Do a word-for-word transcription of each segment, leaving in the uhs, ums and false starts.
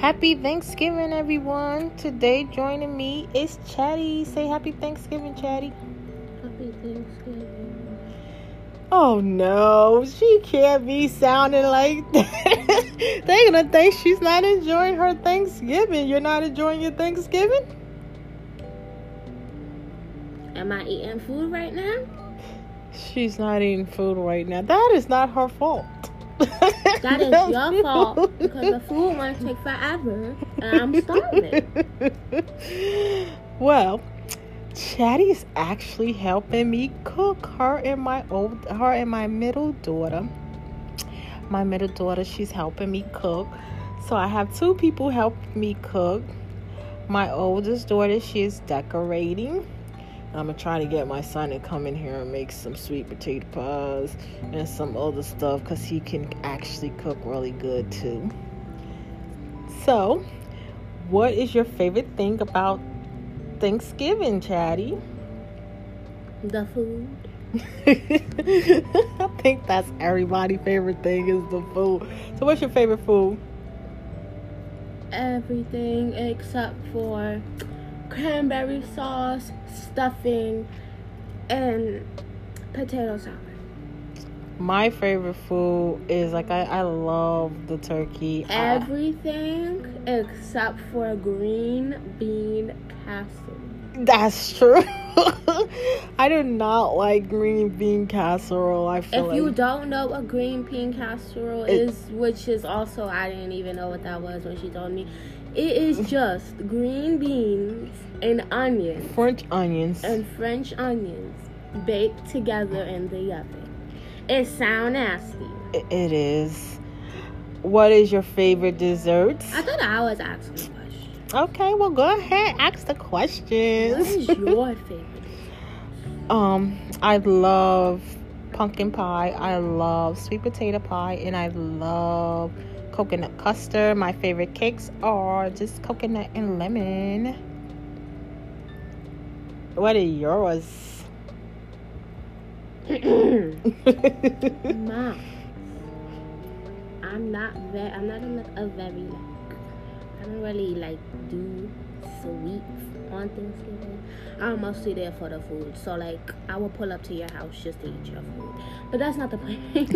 Happy Thanksgiving, everyone. Today joining me is Chatty. Say happy Thanksgiving, Chatty. Happy Thanksgiving. Oh no, she can't be sounding like that. They're gonna think she's not enjoying her Thanksgiving. You're not enjoying your Thanksgiving? Am I eating food right now? She's not eating food right now. That is not her fault. That is your fault because the food might take forever and I'm starving. Well, Chatty is actually helping me cook. Her and my old, her and my middle daughter. My middle daughter, she's helping me cook. So I have two people helping me cook. My oldest daughter, she is decorating. I'm going to try to get my son to come in here and make some sweet potato pies and some other stuff because he can actually cook really good too. So, what is your favorite thing about Thanksgiving, Chatty? The food. I think that's everybody's favorite thing is the food. So, what's your favorite food? Everything except for cranberry sauce, stuffing, and potato salad. My favorite food is like I, I love the turkey. Everything I, except for green bean casserole. That's true. I do not like green bean casserole. I feel if like you don't know what green bean casserole it, is, which is also I didn't even know what that was when she told me. It is just green beans and onions. French onions. And French onions baked together in the oven. It sounds nasty. It is. What is your favorite desserts? I thought I was asking a question. Okay, well go ahead, ask the questions. What is your favorite? um, I love pumpkin pie. I love sweet potato pie, and I love coconut custard. My favorite cakes are just coconut and lemon. What are yours? Mom, I'm not very. I'm not a, a very like. I don't really like do sweets on Thanksgiving. I'm mostly there for the food. So like, I will pull up to your house just to eat your food. But that's not the point.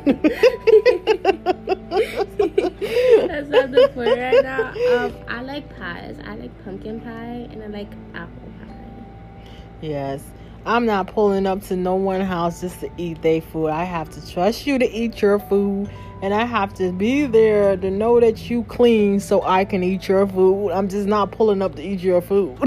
That's not the point right now. Um, I like pies. I like pumpkin pie and I like apple pie. Yes. I'm not pulling up to no one house just to eat their food. I have to trust you to eat your food. And I have to be there to know that you clean so I can eat your food. I'm just not pulling up to eat your food.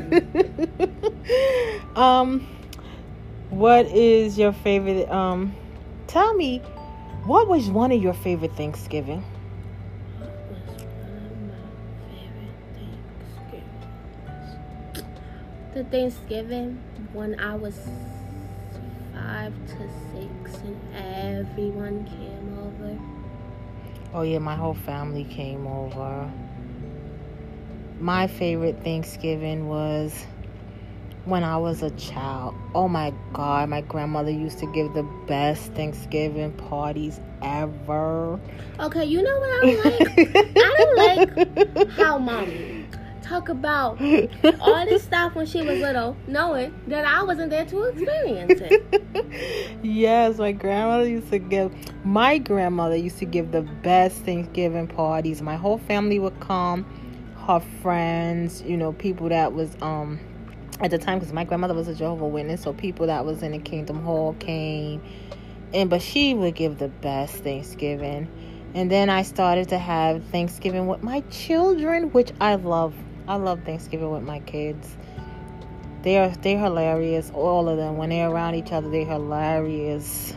um, what is your favorite? Um, tell me, what was one of your favorite Thanksgiving? What was one of my favorite Thanksgivings? The Thanksgiving when I was five to six and everyone came over. Oh yeah, my whole family came over. My favorite Thanksgiving was when I was a child. Oh my God, my grandmother used to give the best Thanksgiving parties ever. Okay, you know what I don't like? I don't like how mommy talk about all this stuff when she was little, knowing that I wasn't there to experience it. Yes, my grandmother used to give, my grandmother used to give the best Thanksgiving parties. My whole family would come, her friends, you know, people that was, um, at the time, because my grandmother was a Jehovah's Witness, so people that was in the Kingdom Hall came, and, but she would give the best Thanksgiving. And then I started to have Thanksgiving with my children, which I love. I love Thanksgiving with my kids. They're they're hilarious, all of them. When they're around each other, they're hilarious.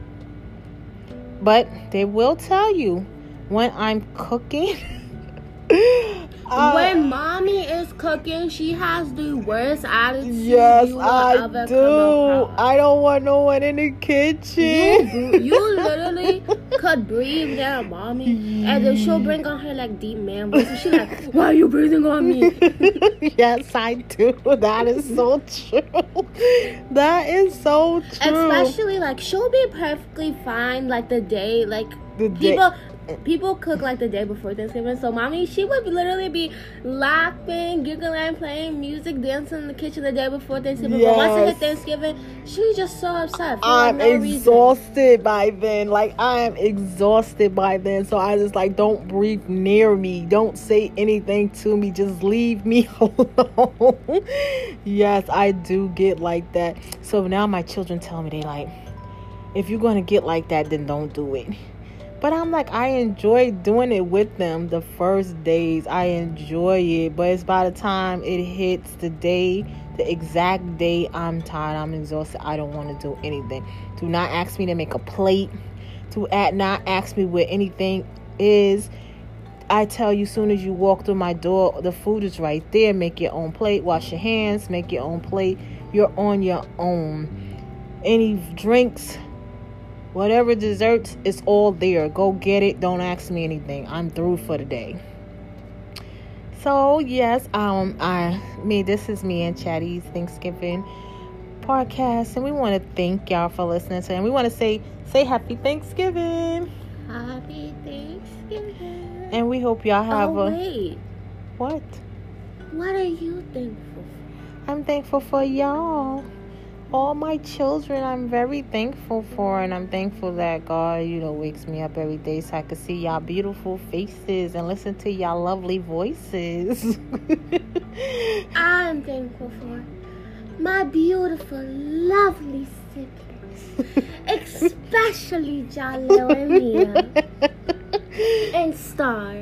But they will tell you when I'm cooking. uh, when mommy is cooking, she has the worst attitude. Yes, you will I ever do. come across. I don't want no one in the kitchen. You, you literally could breathe down mommy, and then she'll bring on her like deep man voice, and she's like, "Why are you breathing on me?" Yes, I do. That is so true. That is so true. Especially like she'll be perfectly fine like the day like The day- people people cook like the day before Thanksgiving. So mommy, she would literally be laughing, giggling, playing music, dancing in the kitchen the day before Thanksgiving. Yes. But once it hit Thanksgiving, she's just so upset. For I'm no exhausted reason. by then. Like, I am exhausted by then. So I just like, don't breathe near me. Don't say anything to me. Just leave me alone. Yes, I do get like that. So now my children tell me, they like, if you're going to get like that, then don't do it. But I'm like, I enjoy doing it with them the first days. I enjoy it. But it's by the time it hits the day, the exact day, I'm tired, I'm exhausted, I don't want to do anything. Do not ask me to make a plate. Do not ask me where anything is. I tell you, soon as you walk through my door, the food is right there. Make your own plate. Wash your hands. Make your own plate. You're on your own. Any drinks, whatever desserts, it's all there. Go get it. Don't ask me anything. I'm through for the day. So yes, um, I me this is me and Chatty's Thanksgiving podcast, and we want to thank y'all for listening to, and we want to say say Happy Thanksgiving. Happy Thanksgiving. And we hope y'all have oh, a wait. What? What are you thankful for? I'm thankful for y'all. All my children, I'm very thankful for, and I'm thankful that God, you know, wakes me up every day so I can see y'all beautiful faces and listen to y'all lovely voices. I'm thankful for my beautiful, lovely siblings, especially Jalil and Mia and Star.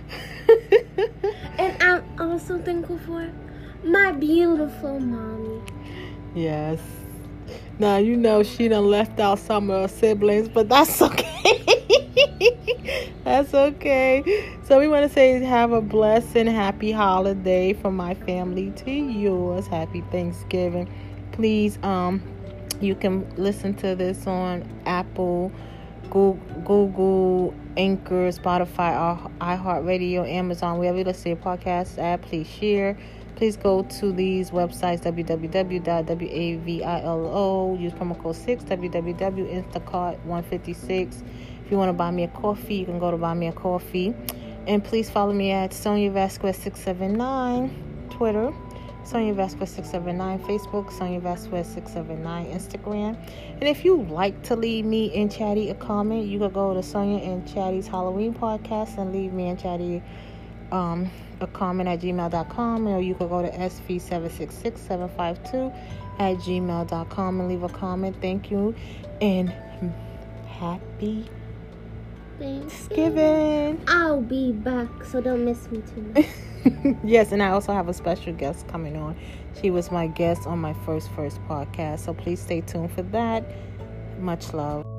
And I'm also thankful for my beautiful mommy. Yes. Now, you know she done left out some of her siblings, but that's okay. That's okay. So we want to say have a blessed and happy holiday from my family to yours. Happy Thanksgiving. Please, um, you can listen to this on Apple, Google, Google Anchor, Spotify, iHeartRadio, Amazon, wherever you listen to your podcast at. Please share. Please go to these websites, w w w dot wavilo. Use promo code six, w w w dot instacart one fifty-six. If you want to buy me a coffee, you can go to buy me a coffee. And please follow me at Sonia Vasquez six seven nine, Twitter, Sonia Vasquez six seven nine, Facebook, Sonia Vasquez six seven nine, Instagram. And if you like to leave me and Chatty a comment, you could go to Sonia and Chatty's Halloween podcast and leave me and Chatty um a comment at gmail dot com, or you could go to S V seven six six seven five two at gmail dot com and leave a comment. Thank you, and happy Thanksgiving. I'll be back, so don't miss me too much. Yes, and I also have a special guest coming on. She was my guest on my first first podcast, so please stay tuned for that. Much love.